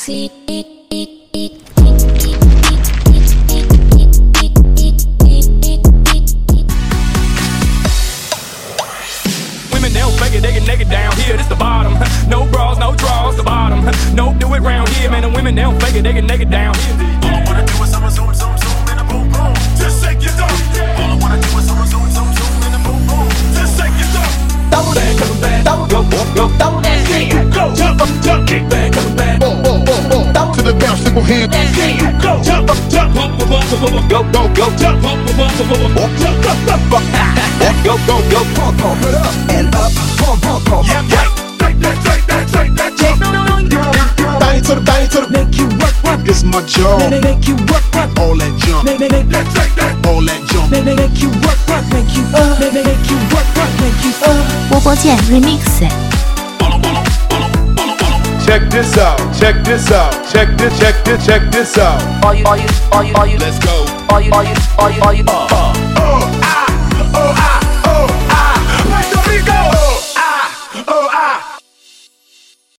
backseat. Women, they don't fake it, they get naked down here. This the bottom. No bras, no draws, the bottom. No, do it round here, man. The women, they don't fake it, they get naked down here. All I wanna do is zoom, zoom, zoom, zoom, and a boom, boom. Just shake your thumb. All I wanna do is zoom, zoom, zoom, zoom, and a boom, boom. Just shake your thumb. Double back, coming back, double go, double that, go, jump up, jump, kick back, coming back, double to the bounce, single hand. go, jump up, jump, go, go, jump, go, Pump it up and up, pump. Yeah, take that, jump. Bang to the, Make you work, it's my job. make you work, All that jump, make Let's take that. all that jump. make you work, make you make you work, make you 波波键 Remix。 Check this out, check this out, check this out. All you, Let's go. all you,